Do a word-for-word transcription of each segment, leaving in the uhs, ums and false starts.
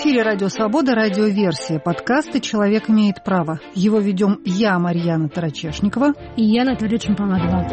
эфире «Радио Свобода», радиоверсия подкаста «Человек имеет право». Его ведем я, Марьяна Тарачешникова. И я, Наталья Чемпомадова.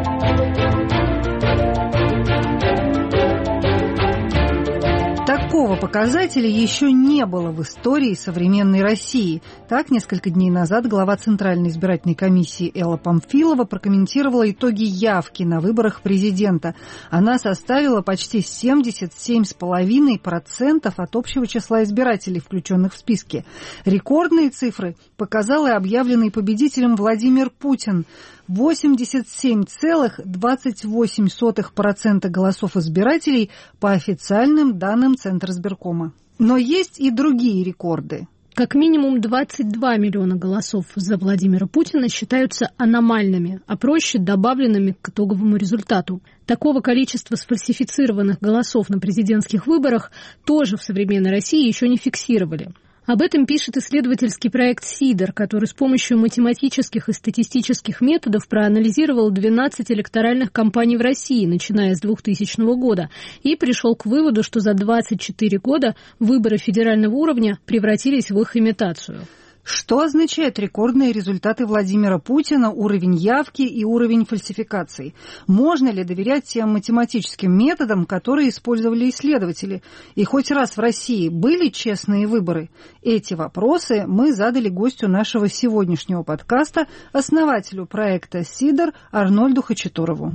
Такого показателя еще не было в истории современной России. Так, несколько дней назад глава Центральной избирательной комиссии Элла Памфилова прокомментировала итоги явки на выборах президента. Она составила почти семьдесят семь целых пять десятых процента от общего числа избирателей, включенных в списки. Рекордные цифры показал и объявленный победителем Владимир Путин. восемьдесят семь целых двадцать восемь сотых процента голосов избирателей по официальным данным Центризбиркома. Но есть и другие рекорды. Как минимум двадцать два миллиона голосов за Владимира Путина считаются аномальными, а проще добавленными к итоговому результату. Такого количества сфальсифицированных голосов на президентских выборах тоже в современной России еще не фиксировали. Об этом пишет исследовательский проект «Сидор», который с помощью математических и статистических методов проанализировал двенадцать электоральных кампаний в России, начиная с двухтысячного года, и пришел к выводу, что за двадцать четыре года выборы федерального уровня превратились в их имитацию. Что означают рекордные результаты Владимира Путина, уровень явки и уровень фальсификаций? Можно ли доверять тем математическим методам, которые использовали исследователи? И хоть раз в России были честные выборы? Эти вопросы мы задали гостю нашего сегодняшнего подкаста, основателю проекта «Сидор» Арнольду Хачатурову.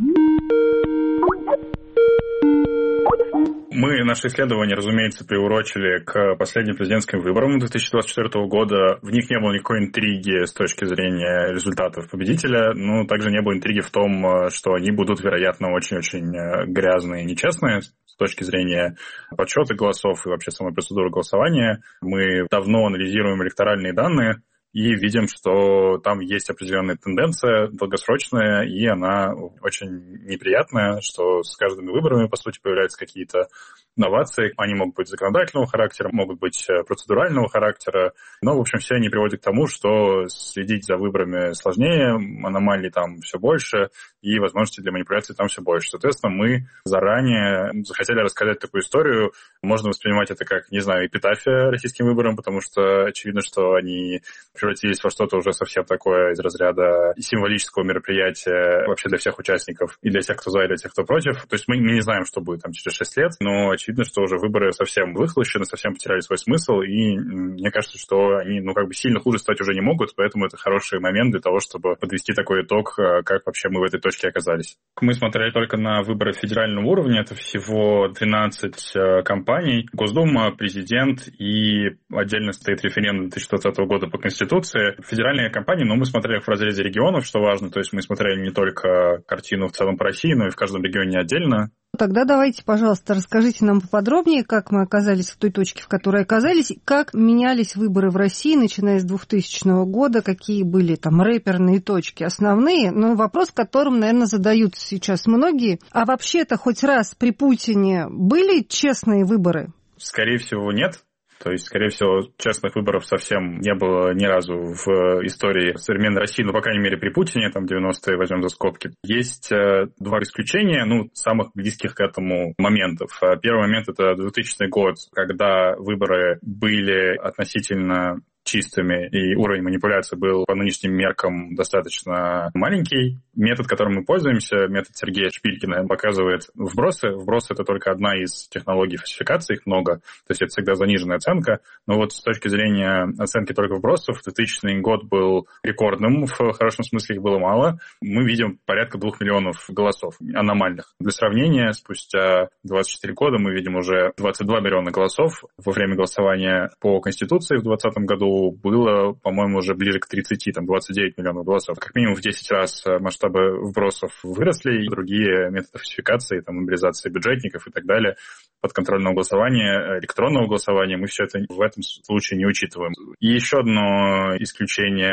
Мы наше исследование, разумеется, приурочили к последним президентским выборам две тысячи двадцать четвёртого года. В них не было никакой интриги с точки зрения результатов победителя, но также не было интриги в том, что они будут, вероятно, очень-очень грязные и нечестные с точки зрения подсчета голосов и вообще самой процедуры голосования. Мы давно анализируем электоральные данные и видим, что там есть определенная тенденция долгосрочная, и она очень неприятная, что с каждыми выборами, по сути, появляются какие-то новации. Они могут быть законодательного характера, могут быть процедурального характера. Но, в общем, все они приводят к тому, что следить за выборами сложнее, аномалий там все больше, и возможностей для манипуляции там все больше. Соответственно, мы заранее захотели рассказать такую историю. Можно воспринимать это как, не знаю, эпитафия российским выборам, потому что очевидно, что они превратились во что-то уже совсем такое из разряда символического мероприятия вообще для всех участников, и для тех, кто за, и для тех, кто против. То есть мы не знаем, что будет там через шесть лет, но очевидно, что уже выборы совсем выхлощены, совсем потеряли свой смысл, и мне кажется, что они, ну, как бы сильно хуже стать уже не могут, поэтому это хороший момент для того, чтобы подвести такой итог, как вообще мы в этой точке оказались. Мы смотрели только на выборы федерального уровня, это всего двенадцать кампаний. Госдума, президент и отдельно стоит референдум две тысячи двадцатого года по Конституции. Федеральные кампании, но мы смотрели в разрезе регионов, что важно, то есть мы смотрели не только картину в целом по России, но и в каждом регионе отдельно. Тогда давайте, пожалуйста, расскажите нам поподробнее, как мы оказались в той точке, в которой оказались, как менялись выборы в России, начиная с двухтысячного года, какие были там рэперные точки основные. Ну, вопрос, которым, наверное, задают сейчас многие. А вообще-то хоть раз при Путине были честные выборы? Скорее всего, нет. То есть, скорее всего, честных выборов совсем не было ни разу в истории современной России, ну, по крайней мере, при Путине, там, девяностые возьмем за скобки. Есть э, два исключения, ну, самых близких к этому моментов. Первый момент — это двухтысячный год, когда выборы были относительно чистыми, и уровень манипуляции был по нынешним меркам достаточно маленький. Метод, которым мы пользуемся, метод Сергея Шпилькина, показывает вбросы. Вбросы — это только одна из технологий фальсификации, их много, то есть это всегда заниженная оценка. Но вот с точки зрения оценки только вбросов, двухтысячный год был рекордным, в хорошем смысле их было мало. Мы видим порядка двух миллионов голосов аномальных. Для сравнения, спустя двадцать четыре года мы видим уже двадцать два миллиона голосов. Во время голосования по Конституции в двадцатом году было, по-моему, уже ближе к тридцати, там, двадцать девять миллионов голосов. Как минимум в десять раз масштабы вбросов выросли, и другие методы фальсификации, там, мобилизации бюджетников и так далее, подконтрольного голосования, электронного голосования, мы все это в этом случае не учитываем. И еще одно исключение —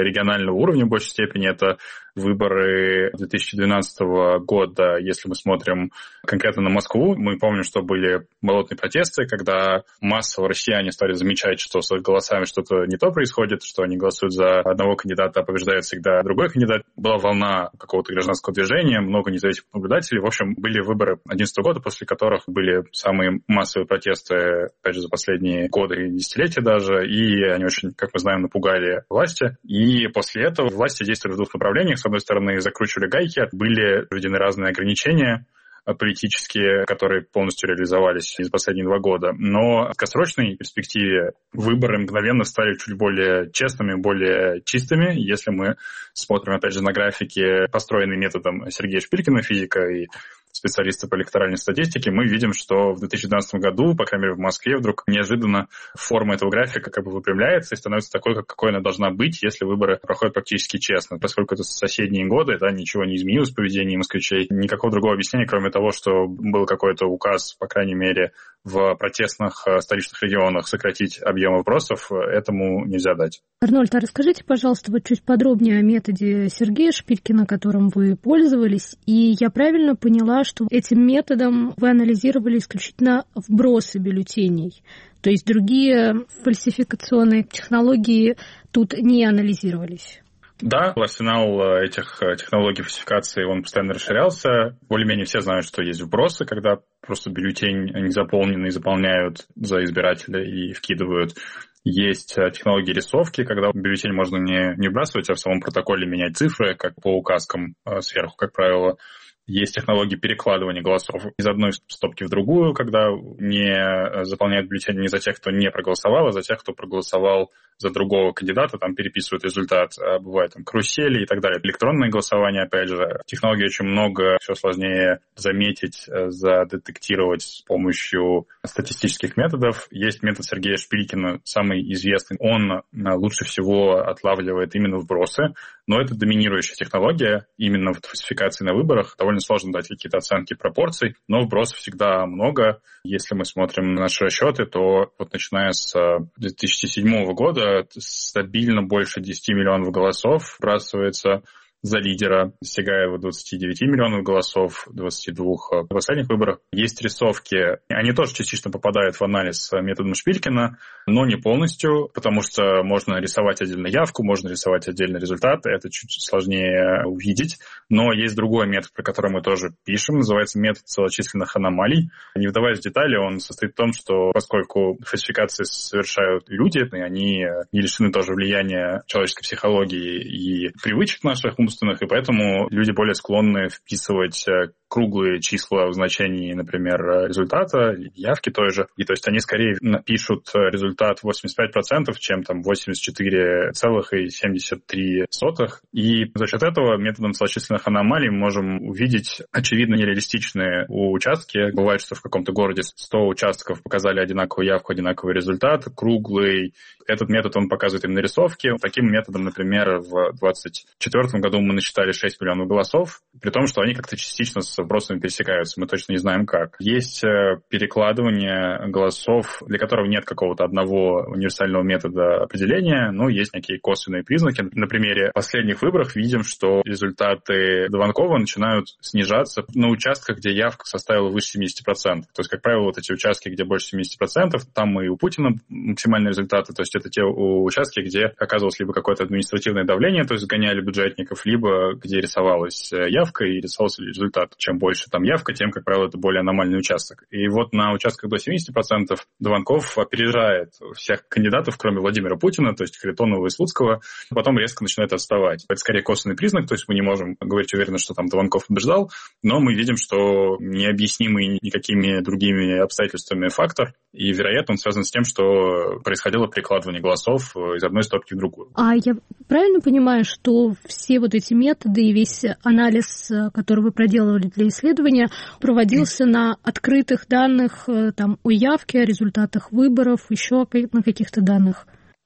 регионального уровня в большей степени. Это выборы две тысячи двенадцатого года. Если мы смотрим конкретно на Москву, мы помним, что были болотные протесты, когда массово россияне стали замечать, что с их голосами что-то не то происходит, что они голосуют за одного кандидата, а побеждает всегда другой кандидат. Была волна какого-то гражданского движения, много независимых наблюдателей. В общем, были выборы две тысячи одиннадцатого года, после которых были самые массовые протесты, опять же, за последние годы и десятилетия даже, и они очень, как мы знаем, напугали власти. И после этого власти действовали в двух направлениях. С одной стороны, закручивали гайки, были введены разные ограничения политические, которые полностью реализовались за последние два года. Но в краткосрочной перспективе выборы мгновенно стали чуть более честными, более чистыми. Если мы смотрим, опять же, на графики, построенные методом Сергея Шпилькина, физика и специалиста по электоральной статистике, мы видим, что в две тысячи двенадцатом году, по крайней мере в Москве, вдруг неожиданно форма этого графика как бы выпрямляется и становится такой, какой она должна быть, если выборы проходят практически честно. Поскольку это соседние годы, да, ничего не изменилось в поведении москвичей. Никакого другого объяснения, кроме того, что был какой-то указ, по крайней мере, в протестных столичных регионах сократить объем вопросов, этому нельзя дать. Арнольд, а расскажите, пожалуйста, вот чуть подробнее о методе Сергея Шпилькина, которым вы пользовались. И я правильно поняла, что этим методом вы анализировали исключительно вбросы бюллетеней, то есть другие фальсификационные технологии тут не анализировались? Да, арсенал этих технологий фальсификации, он постоянно расширялся. Более-менее все знают, что есть вбросы, когда просто бюллетень незаполненный заполняют за избирателя и вкидывают. Есть технологии рисовки, когда бюллетень можно не, не вбрасывать, а в самом протоколе менять цифры, как по указкам сверху, как правило. Есть технологии перекладывания голосов из одной стопки в другую, когда не заполняют бюллетень не за тех, кто не проголосовал, а за тех, кто проголосовал за другого кандидата, там переписывают результат. А бывает там карусели и так далее. Электронное голосование, опять же, технологий очень много, все сложнее заметить, задетектировать с помощью статистических методов. Есть метод Сергея Шпилькина, самый известный. Он лучше всего отлавливает именно вбросы, но это доминирующая технология именно в фальсификации на выборах. Довольно сложно дать какие-то оценки пропорций, но вбросов всегда много. Если мы смотрим на наши расчеты, то вот начиная с две тысячи седьмого года стабильно больше десяти миллионов голосов вбрасывается за лидера, достигая двадцати девяти миллионов голосов, двадцати двух в последних выборах. Есть рисовки, они тоже частично попадают в анализ методом Шпилькина, но не полностью, потому что можно рисовать отдельно явку, можно рисовать отдельно результаты, это чуть сложнее увидеть. Но есть другой метод, про который мы тоже пишем, называется метод целочисленных аномалий. Не вдаваясь в детали, он состоит в том, что поскольку фальсификации совершают люди, и они не лишены тоже влияния человеческой психологии и привычек наших умственных, и поэтому люди более склонны вписывать круглые числа в значении, например, результата, явки той же. И то есть они скорее напишут результат восемьдесят пять процентов, чем там восемьдесят четыре целых семьдесят три сотых. И за счет этого методом целочисленных аномалий мы можем увидеть очевидно нереалистичные участки. Бывает, что в каком-то городе сто участков показали одинаковую явку, одинаковый результат, круглый. Этот метод он показывает им нарисовки. Таким методом, например, в двадцать четвёртом году мы насчитали шесть миллионов голосов, при том, что они как-то частично с вопросами пересекаются, мы точно не знаем как. Есть перекладывание голосов, для которого нет какого-то одного универсального метода определения, но есть некие косвенные признаки. На примере последних выборов видим, что результаты Дованкова начинают снижаться на участках, где явка составила выше семьдесят процентов. То есть, как правило, вот эти участки, где больше семьдесят процентов, там и у Путина максимальные результаты, то есть это те участки, где оказывалось либо какое-то административное давление, то есть сгоняли бюджетников, либо где рисовалась явка и рисовался результат. Чем больше там явка, тем, как правило, это более аномальный участок. И вот на участках до семьдесят процентов Дованков опережает всех кандидатов, кроме Владимира Путина, то есть Харитонова и Слуцкого, потом резко начинает отставать. Это скорее косвенный признак, то есть мы не можем говорить уверенно, что там Дованков побеждал, но мы видим, что необъяснимый никакими другими обстоятельствами фактор, и, вероятно, он связан с тем, что происходило перекладывание голосов из одной стопки в другую. А я правильно понимаю, что все вот эти методы и весь анализ, который вы проделывали для исследования, проводился на открытых данных там, о явке, о результатах выборов, еще на каких-то данных?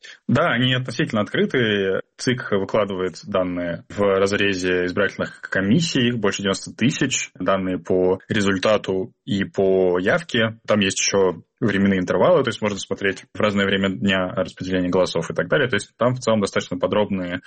Да, они относительно открытые. ЦИК выкладывает данные в разрезе избирательных комиссий, их больше девяносто тысяч, данные по результату и по явке. Там есть еще временные интервалы, то есть можно смотреть в разное время дня распределение голосов и так далее. То есть там в целом достаточно подробные,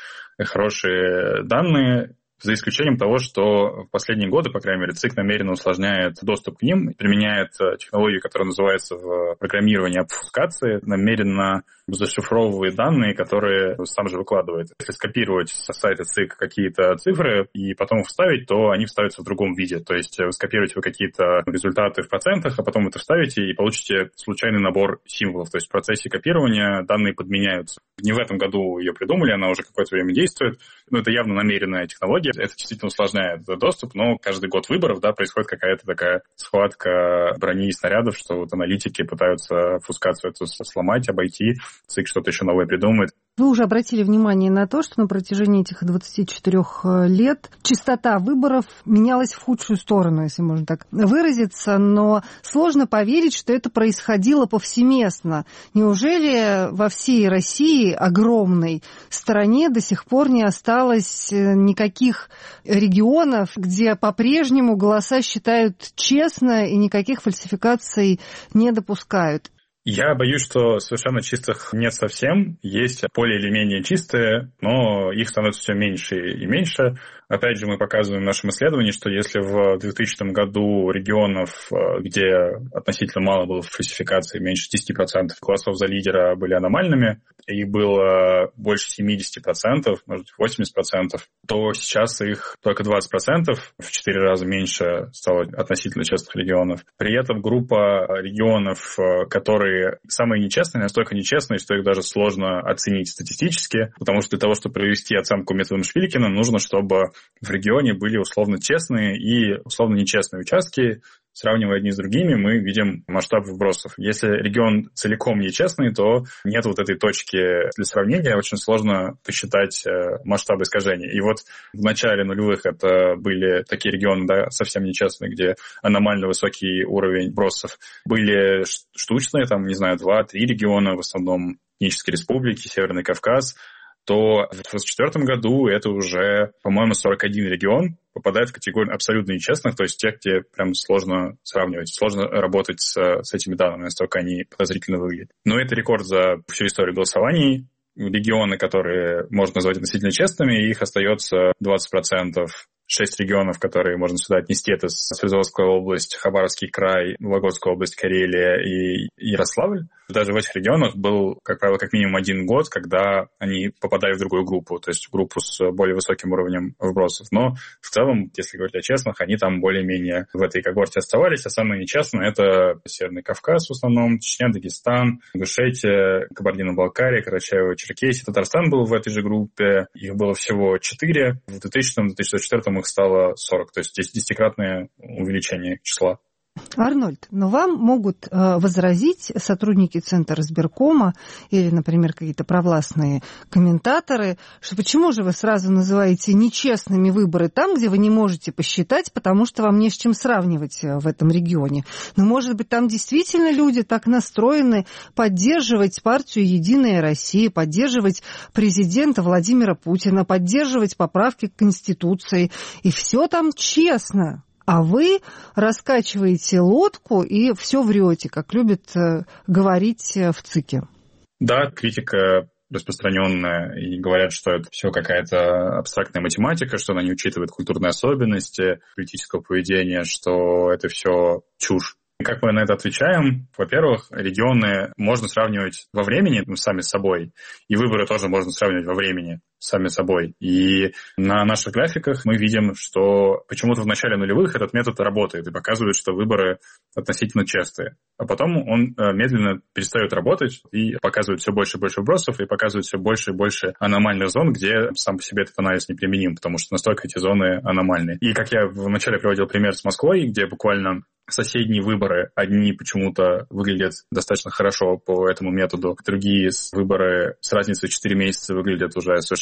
хорошие данные, за исключением того, что в последние годы, по крайней мере, ЦИК намеренно усложняет доступ к ним, применяет технологию, которая называется в программировании обфускации, намеренно зашифровывает данные, которые сам же выкладывает. Если скопировать со сайта ЦИК какие-то цифры и потом их вставить, то они вставятся в другом виде. То есть вы скопируете вы какие-то результаты в процентах, а потом это вставите и получите случайный набор символов. То есть в процессе копирования данные подменяются. Не в этом году ее придумали, она уже какое-то время действует. Но это явно намеренная технология. Это действительно усложняет доступ, но каждый год выборов, да, происходит какая-то такая схватка брони и снарядов, что вот аналитики пытаются обфускацию эту сломать, обойти. ЦИК что-то еще новое придумает. Вы уже обратили внимание на то, что на протяжении этих двадцати четырёх лет частота выборов менялась в худшую сторону, если можно так выразиться, но сложно поверить, что это происходило повсеместно. Неужели во всей России, огромной стране, до сих пор не осталось никаких регионов, где по-прежнему голоса считают честно и никаких фальсификаций не допускают? Я боюсь, что совершенно чистых нет совсем. Есть более или менее чистые, но их становится все меньше и меньше. Опять же, мы показываем в нашем исследовании, что если в двухтысячном году регионов, где относительно мало было фальсификаций, меньше десять процентов голосов за лидера были аномальными, и было больше семьдесят процентов, может быть, восемьдесят процентов, то сейчас их только двадцать процентов, в четыре раза меньше стало относительно честных регионов. При этом группа регионов, которые самые нечестные, настолько нечестные, что их даже сложно оценить статистически, потому что для того, чтобы провести оценку методом Швилькина, нужно, чтобы в регионе были условно честные и условно нечестные участки. Сравнивая одни с другими, мы видим масштаб вбросов. Если регион целиком нечестный, то нет вот этой точки для сравнения, очень сложно посчитать масштаб искажений. И вот в начале нулевых это были такие регионы, да, совсем нечестные, где аномально высокий уровень вбросов. Были штучные, там, не знаю, два-три региона, в основном этнические республики, Северный Кавказ, то в две тысячи двадцать четвёртом году это уже, по-моему, сорок один регион попадает в категорию абсолютно нечестных, то есть тех, где прям сложно сравнивать, сложно работать с, с этими данными, настолько они подозрительно выглядят. Но это рекорд за всю историю голосований. Регионы, которые можно назвать относительно честными, их остается двадцать процентов. Шесть регионов, которые можно сюда отнести, это Свердловская область, Хабаровский край, Вологодская область, Карелия и Ярославль. Даже в этих регионах был, как правило, как минимум один год, когда они попадали в другую группу, то есть в группу с более высоким уровнем вбросов. Но в целом, если говорить о честных, они там более-менее в этой когорте оставались, а самые нечестные — это Северный Кавказ в основном, Чечня, Дагестан, Ингушетия, Кабардино-Балкария, Карачаево-Черкесия. Татарстан был в этой же группе, их было всего четыре. В двухтысячном — две тысячи двадцать четвёртом их стало сорок, то есть десятикратное увеличение числа. Арнольд, но вам могут э, возразить сотрудники Центра избиркома или, например, какие-то провластные комментаторы, что почему же вы сразу называете нечестными выборы там, где вы не можете посчитать, потому что вам не с чем сравнивать в этом регионе. Но, может быть, там действительно люди так настроены поддерживать партию «Единая Россия», поддерживать президента Владимира Путина, поддерживать поправки к Конституции, и все там честно. А вы раскачиваете лодку и все врете, как любят говорить в ЦИКе. Да, критика распространенная, и говорят, что это все какая-то абстрактная математика, что она не учитывает культурные особенности политического поведения, что это все чушь. Как мы на это отвечаем? Во-первых, регионы можно сравнивать во времени, ну, сами с собой, и выборы тоже можно сравнивать во времени сами собой. И на наших графиках мы видим, что почему-то в начале нулевых этот метод работает и показывает, что выборы относительно честные. А потом он медленно перестает работать и показывает все больше и больше вбросов, и показывает все больше и больше аномальных зон, где сам по себе этот анализ неприменим, потому что настолько эти зоны аномальные. И как я вначале приводил пример с Москвой, где буквально соседние выборы, одни почему-то выглядят достаточно хорошо по этому методу, другие выборы с разницей в четыре месяца выглядят уже совершенно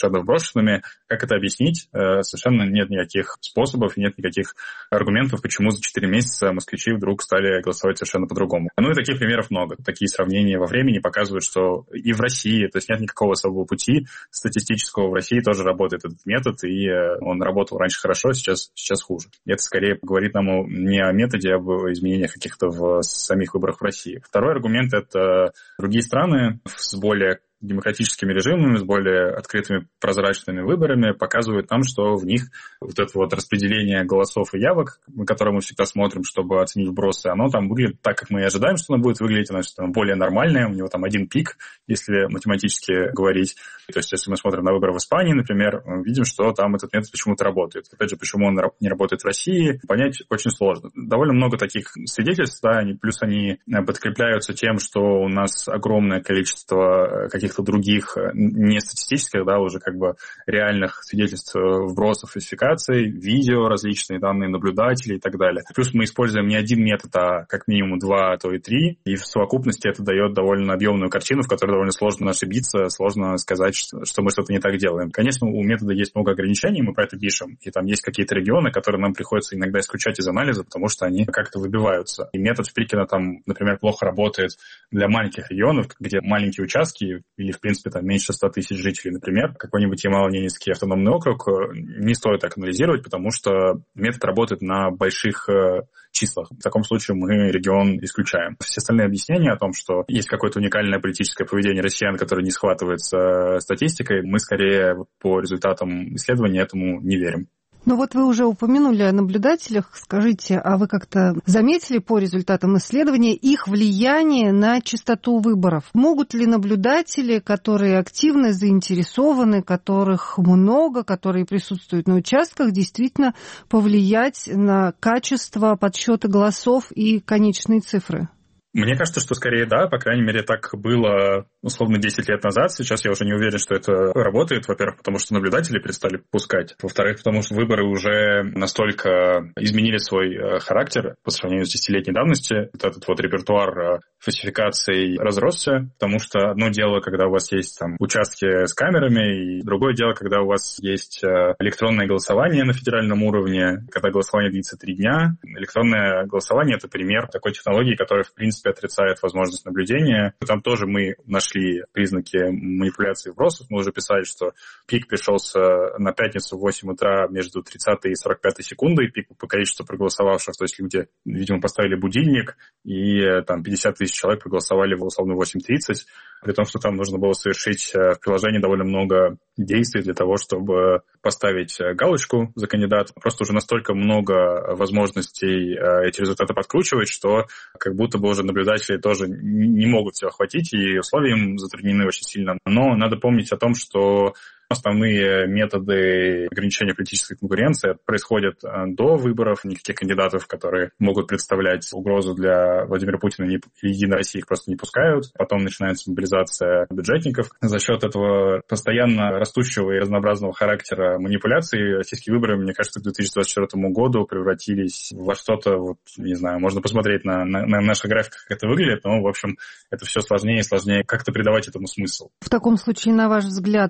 совершенно вброшенными. Как это объяснить? Совершенно нет никаких способов, нет никаких аргументов, почему за четыре месяца москвичи вдруг стали голосовать совершенно по-другому. Ну и таких примеров много. Такие сравнения во времени показывают, что и в России, то есть нет никакого особого пути статистического. В России тоже работает этот метод, и он работал раньше хорошо, сейчас, сейчас хуже. И это скорее говорит нам не о методе, а об изменениях каких-то в самих выборах в России. Второй аргумент — это другие страны с более демократическими режимами, с более открытыми прозрачными выборами показывают нам, что в них вот это вот распределение голосов и явок, на которое мы всегда смотрим, чтобы оценить вбросы, оно там выглядит так, как мы и ожидаем, что оно будет выглядеть, оно более нормальное, у него там один пик, если математически говорить. То есть если мы смотрим на выборы в Испании, например, мы видим, что там этот метод почему-то работает. Опять же, почему он не работает в России, понять очень сложно. Довольно много таких свидетельств, да, плюс они подкрепляются тем, что у нас огромное количество каких каких-то других, не статистических, да, уже как бы реальных свидетельств вбросов, фальсификаций, видео различные, данные наблюдателей и так далее. Плюс мы используем не один метод, а как минимум два, а то и три, и в совокупности это дает довольно объемную картину, в которой довольно сложно ошибиться, сложно сказать, что, что мы что-то не так делаем. Конечно, у метода есть много ограничений, мы про это пишем, и там есть какие-то регионы, которые нам приходится иногда исключать из анализа, потому что они как-то выбиваются. И метод Шпилькина там, например, плохо работает для маленьких регионов, где маленькие участки, или, в принципе, там меньше ста тысяч жителей, например, какой-нибудь Ямало-Ненецкий автономный округ, не стоит так анализировать, потому что метод работает на больших э, числах. В таком случае мы регион исключаем. Все остальные объяснения о том, что есть какое-то уникальное политическое поведение россиян, которое не схватывается статистикой, мы скорее по результатам исследования этому не верим. Ну вот вы уже упомянули о наблюдателях. Скажите, а вы как-то заметили по результатам исследования их влияние на частоту выборов? Могут ли наблюдатели, которые активно заинтересованы, которых много, которые присутствуют на участках, действительно повлиять на качество подсчета голосов и конечные цифры? Мне кажется, что скорее да, по крайней мере, так было условно десять лет назад. Сейчас я уже не уверен, что это работает. Во-первых, потому что наблюдатели перестали пускать. Во-вторых, потому что выборы уже настолько изменили свой характер по сравнению с десятилетней давностью. Вот этот вот репертуар фальсификаций разросся, потому что одно дело, когда у вас есть там участки с камерами, и другое дело, когда у вас есть электронное голосование на федеральном уровне, когда голосование длится три дня. Электронное голосование — это пример такой технологии, которая, в принципе, отрицает возможность наблюдения. Там тоже мы нашли признаки манипуляции вбросов. Мы уже писали, что пик пришелся на пятницу в восемь утра между тридцатой и сорок пятой секундой, пик по количеству проголосовавших. То есть люди, видимо, поставили будильник, и там пятьдесят тысяч человек проголосовали в условно восемь тридцать, при том, что там нужно было совершить в приложении довольно много действий для того, чтобы поставить галочку за кандидата. Просто уже настолько много возможностей эти результаты подкручивать, что как будто бы уже наблюдатели тоже не могут все охватить, и условия им затруднены очень сильно. Но надо помнить о том, что основные методы ограничения политической конкуренции происходят до выборов. Никаких кандидатов, которые могут представлять угрозу для Владимира Путина и Единой России, их просто не пускают. Потом начинается мобилизация бюджетников. За счет этого постоянно растущего и разнообразного характера манипуляций российские выборы, мне кажется, к две тысячи двадцать четвёртому году превратились во что-то, вот, не знаю, можно посмотреть на, на, на наших графиках, как это выглядит, но, в общем, это все сложнее и сложнее как-то придавать этому смысл. В таком случае, на ваш взгляд,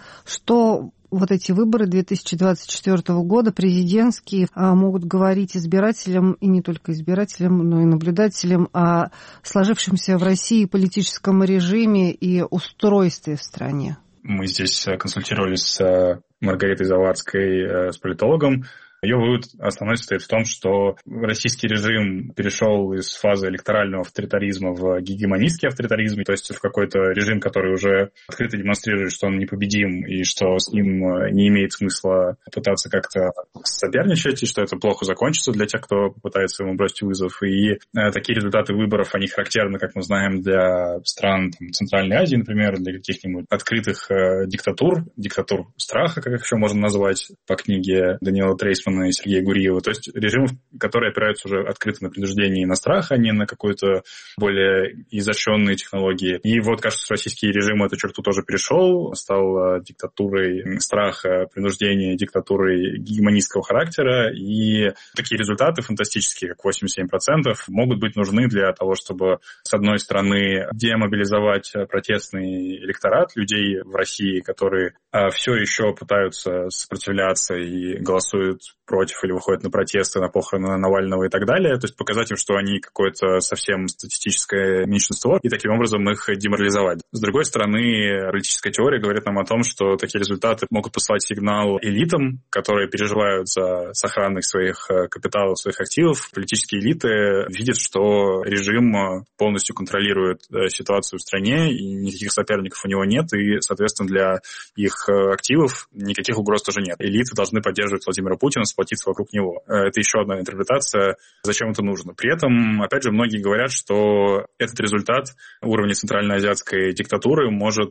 что вот эти выборы две тысячи двадцать четвёртого года, президентские, могут говорить избирателям, и не только избирателям, но и наблюдателям, о сложившемся в России политическом режиме и устройстве в стране? Мы здесь консультировались с Маргаритой Завадской, с политологом. Ее вывод основной состоит в том, что российский режим перешел из фазы электорального авторитаризма в гегемонистский авторитаризм, то есть в какой-то режим, который уже открыто демонстрирует, что он непобедим и что с ним не имеет смысла пытаться как-то соперничать, и что это плохо закончится для тех, кто пытается ему бросить вызов. И такие результаты выборов, они характерны, как мы знаем, для стран там, Центральной Азии, например, для каких-нибудь открытых э, диктатур, диктатур страха, как их еще можно назвать по книге Даниэла Трейсмана. Гройсмана и Сергея Гуриева. То есть режим, который опирается уже открыто на принуждение и на страх, а не на какую-то более изощренные технологии. И вот, кажется, российский режим эту черту тоже перешел, стал диктатурой страха, принуждения, диктатурой гегемонистского характера. И такие результаты фантастические, как восемьдесят семь процентов, могут быть нужны для того, чтобы, с одной стороны, демобилизовать протестный электорат людей в России, которые все еще пытаются сопротивляться и голосуют против или выходят на протесты, на похороны Навального и так далее. То есть показать им, что они какое-то совсем статистическое меньшинство, и таким образом их деморализовать. С другой стороны, политическая теория говорит нам о том, что такие результаты могут посылать сигнал элитам, которые переживают за сохранность своих капиталов, своих активов. Политические элиты видят, что режим полностью контролирует ситуацию в стране, и никаких соперников у него нет, и, соответственно, для их активов никаких угроз тоже нет. Элиты должны поддерживать Владимира Путина, сплотиться вокруг него. Это еще одна интерпретация, зачем это нужно. При этом, опять же, многие говорят, что этот результат уровня центральноазиатской диктатуры может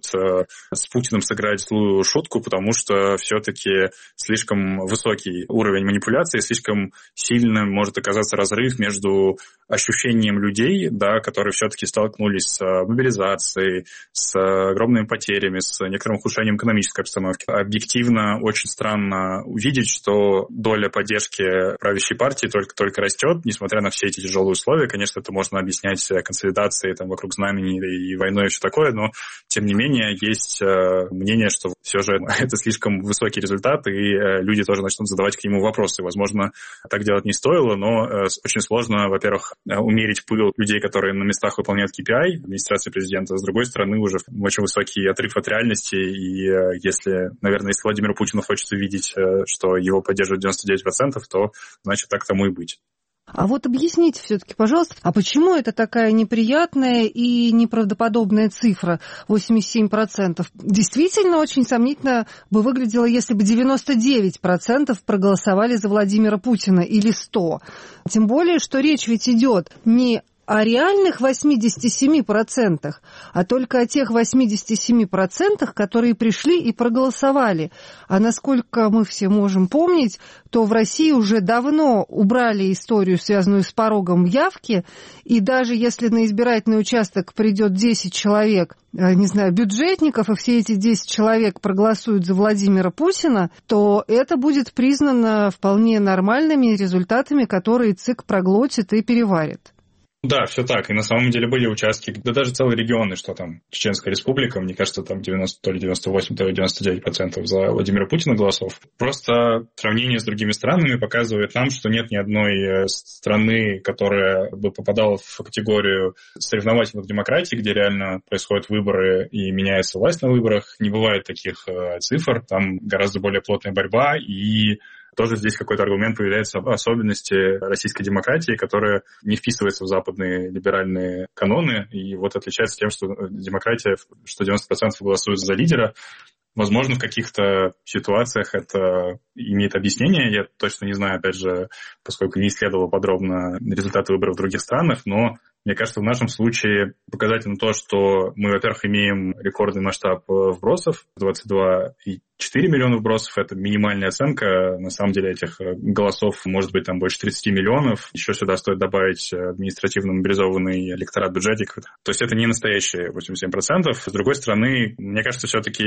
с Путиным сыграть злую шутку, потому что все-таки слишком высокий уровень манипуляции, слишком сильным может оказаться разрыв между ощущением людей, да, которые все-таки столкнулись с мобилизацией, с огромными потерями, с некоторым ухудшением экономической обстановки. Объективно очень странно увидеть, что доля поддержки правящей партии только-только растет, несмотря на все эти тяжелые условия. Конечно, это можно объяснять консолидацией там, вокруг знамени и войной и все такое, но, тем не менее, есть мнение, что все же это слишком высокий результат, и люди тоже начнут задавать к нему вопросы. Возможно, так делать не стоило, но очень сложно, во-первых, умерить пыл людей, которые на местах выполняют кей пи ай администрации президента. С другой стороны, уже очень высокий отрыв от реальности, и если, наверное, если Владимиру Путину хочется видеть, что его поддерживают девяносто девять процентов, то, значит, так тому и быть. А вот объясните все-таки, пожалуйста, а почему это такая неприятная и неправдоподобная цифра восемьдесят семь процентов? Действительно, очень сомнительно бы выглядело, если бы девяносто девять процентов проголосовали за Владимира Путина или сто процентов. Тем более, что речь ведь идет не о реальных восьмидесяти семи процентах, а только о тех восьмидесяти семи процентах, которые пришли и проголосовали. А насколько мы все можем помнить, то в России уже давно убрали историю, связанную с порогом явки, и даже если на избирательный участок придет десять человек, не знаю, бюджетников, и все эти десять человек проголосуют за Владимира Путина, то это будет признано вполне нормальными результатами, которые ЦИК проглотит и переварит. Да, все так. И на самом деле были участки, да даже целые регионы, что там Чеченская республика, мне кажется, там девяносто, то ли девяносто восемь, то ли девяносто девять процентов за Владимира Путина голосов. Просто сравнение с другими странами показывает нам, что нет ни одной страны, которая бы попадала в категорию соревновательных демократий, где реально происходят выборы и меняется власть на выборах. Не бывает таких цифр. Там гораздо более плотная борьба, и тоже здесь какой-то аргумент появляется об особенности российской демократии, которая не вписывается в западные либеральные каноны, и вот отличается тем, что демократия, что девяносто процентов голосуют за лидера. Возможно, в каких-то ситуациях это имеет объяснение. Я точно не знаю, опять же, поскольку не исследовал подробно результаты выборов в других странах, но мне кажется, в нашем случае показательно то, что мы, во-первых, имеем рекордный масштаб вбросов, двадцать два и четыре миллиона вбросов, это минимальная оценка. На самом деле этих голосов может быть там больше тридцать миллионов. Еще сюда стоит добавить административно мобилизованный электорат бюджетиков. То есть это не настоящие восемьдесят семь процентов. С другой стороны, мне кажется, все-таки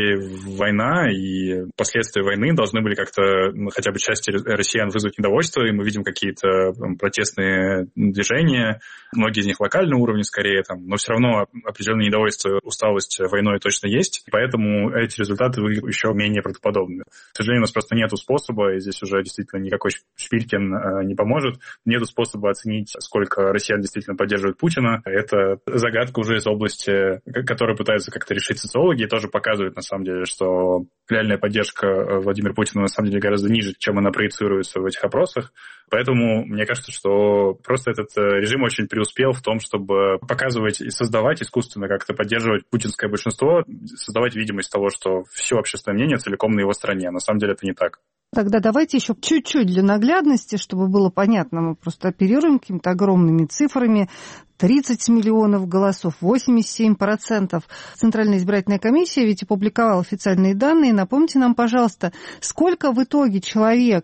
война и последствия войны должны были как-то, ну, хотя бы части россиян вызвать недовольство, и мы видим какие-то там протестные движения. Многие из них локального уровня скорее, там, но все равно определенное недовольство, усталость войной точно есть. Поэтому эти результаты еще менее правдоподобны. К сожалению, у нас просто нету способа, и здесь уже действительно никакой Шпилькин э, не поможет. Нету способа оценить, сколько россиян действительно поддерживают Путина. Это загадка уже из области, которую пытаются как-то решить социологи, и тоже показывает, на самом деле, что реальная поддержка Владимира Путина на самом деле гораздо ниже, чем она проецируется в этих опросах. Поэтому мне кажется, что просто этот режим очень преуспел в том, чтобы показывать и создавать искусственно, как-то поддерживать путинское большинство, создавать видимость того, что все общественное мнение целиком на его стороне. На самом деле это не так. Тогда давайте еще чуть-чуть для наглядности, чтобы было понятно. Мы просто оперируем какими-то огромными цифрами. тридцать миллионов голосов, восемьдесят семь процентов. Центральная избирательная комиссия ведь опубликовала официальные данные. Напомните нам, пожалуйста, сколько в итоге человек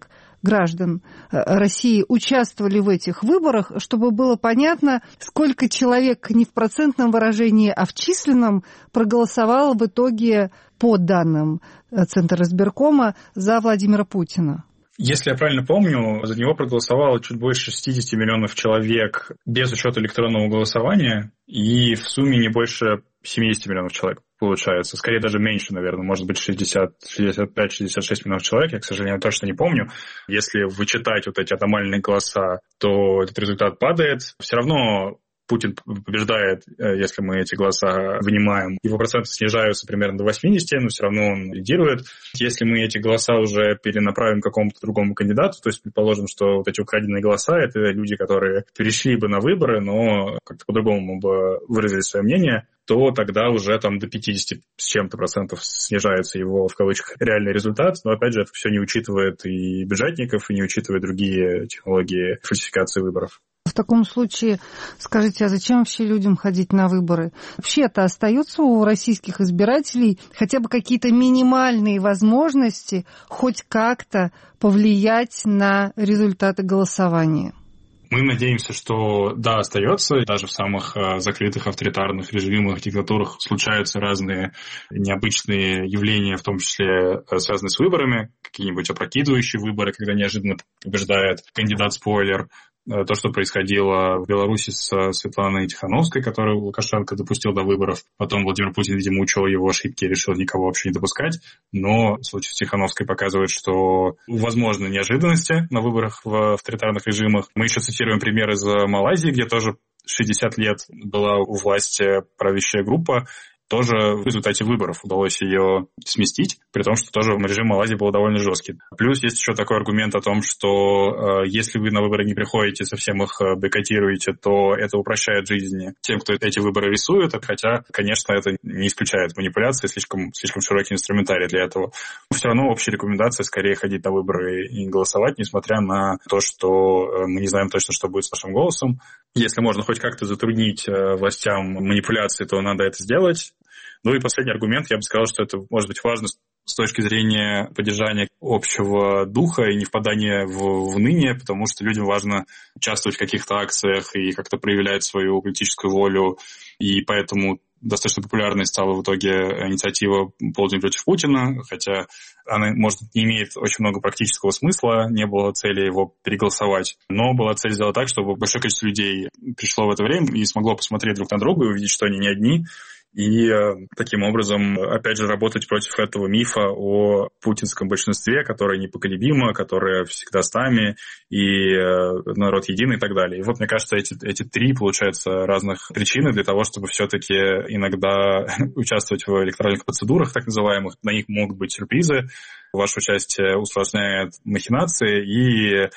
граждан России участвовали в этих выборах, чтобы было понятно, сколько человек не в процентном выражении, а в численном проголосовало в итоге, по данным Центра избиркома, за Владимира Путина? Если я правильно помню, за него проголосовало чуть больше шестьдесят миллионов человек без учета электронного голосования, и в сумме не больше семьдесят миллионов человек получается. Скорее даже меньше, наверное, может быть шестьдесят, шестьдесят пять, шестьдесят шесть миллионов человек, я, к сожалению, точно не помню. Если вычитать вот эти аномальные голоса, то этот результат падает. Все равно Путин побеждает, если мы эти голоса вынимаем. Его проценты снижаются примерно до восьмидесяти, но все равно он лидирует. Если мы эти голоса уже перенаправим к какому-то другому кандидату, то есть предположим, что вот эти украденные голоса — это люди, которые перешли бы на выборы, но как-то по-другому бы выразили свое мнение, то тогда уже там до пятидесяти с чем-то процентов снижается его, в кавычках, реальный результат. Но, опять же, это все не учитывает и бюджетников, и не учитывает другие технологии фальсификации выборов. В таком случае, скажите, а зачем вообще людям ходить на выборы? Вообще-то остаются у российских избирателей хотя бы какие-то минимальные возможности хоть как-то повлиять на результаты голосования? Мы надеемся, что да, остается. Даже в самых закрытых авторитарных режимах, диктатурах случаются разные необычные явления, в том числе связанные с выборами, какие-нибудь опрокидывающие выборы, когда неожиданно побеждает кандидат-спойлер. То, что происходило в Беларуси с Светланой Тихановской, которую Лукашенко допустил до выборов. Потом Владимир Путин, видимо, учел его ошибки и решил никого вообще не допускать. Но случай с Тихановской показывает, что возможны неожиданности на выборах в авторитарных режимах. Мы еще цитируем пример из Малайзии, где тоже шестьдесят лет была у власти правящая группа. Тоже в результате выборов удалось ее сместить, при том, что тоже режим Малайзии был довольно жесткий. Плюс есть еще такой аргумент о том, что э, если вы на выборы не приходите, совсем их бойкотируете, то это упрощает жизнь тем, кто эти выборы рисует, хотя, конечно, это не исключает манипуляции, слишком, слишком широкий инструментарий для этого. Но все равно общая рекомендация скорее ходить на выборы и голосовать, несмотря на то, что мы не знаем точно, что будет с нашим голосом. Если можно хоть как-то затруднить властям манипуляции, то надо это сделать. Ну и последний аргумент, я бы сказал, что это может быть важно с точки зрения поддержания общего духа и не впадания в, в уныние, потому что людям важно участвовать в каких-то акциях и как-то проявлять свою политическую волю, и поэтому достаточно популярной стала в итоге инициатива «Полдень против Путина», хотя она, может, не имеет очень много практического смысла, не было цели его переголосовать, но была цель сделать так, чтобы большое количество людей пришло в это время и смогло посмотреть друг на друга и увидеть, что они не одни, и таким образом, опять же, работать против этого мифа о путинском большинстве, которое непоколебимо, которое всегда с нами, и народ единый и так далее. И вот, мне кажется, эти, эти три, получается, разных причины для того, чтобы все-таки иногда участвовать в электоральных процедурах, так называемых. На них могут быть сюрпризы. Ваше участие усложняет махинации, и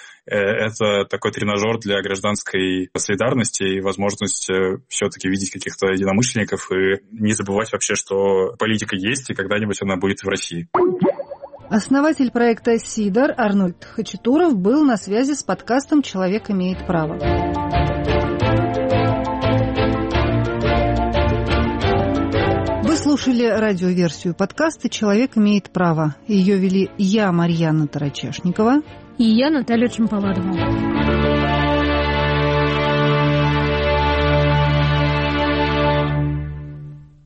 это такой тренажер для гражданской солидарности и возможность все-таки видеть каких-то единомышленников и не забывать вообще, что политика есть, и когда-нибудь она будет в России. Основатель проекта «Сидор» Арнольд Хачатуров был на связи с подкастом «Человек имеет право». Вы слушали радиоверсию подкаста «Человек имеет право». Ее вели я, Марьяна Тарачешникова. И я, Наталья Чемпаладова.